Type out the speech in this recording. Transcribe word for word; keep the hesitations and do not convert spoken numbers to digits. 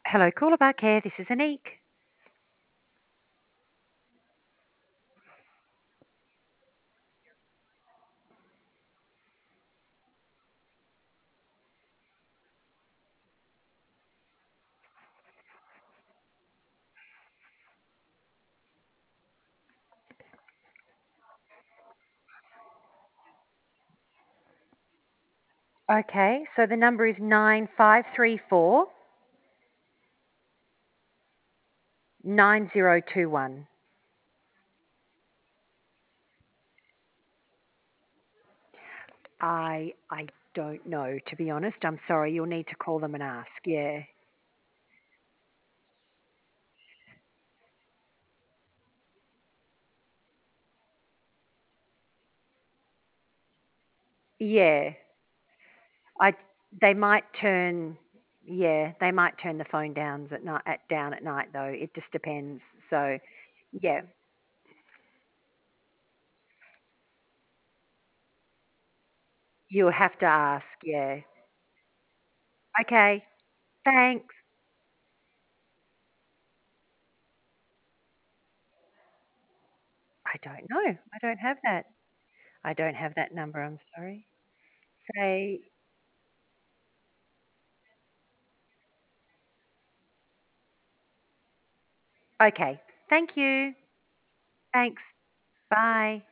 Hello, caller back here. This is Anique. Okay, so the number is nine five three four nine zero two one. I I don't know, to be honest. I'm sorry. You'll need to call them and ask. Yeah. Yeah. I they might turn yeah, they might turn the phone down at night at down at night though. It just depends. So, yeah, you'll have to ask. Yeah. Okay. Thanks. I don't know. I don't have that. I don't have that number. I'm sorry. Say okay. Thank you. Thanks. Bye.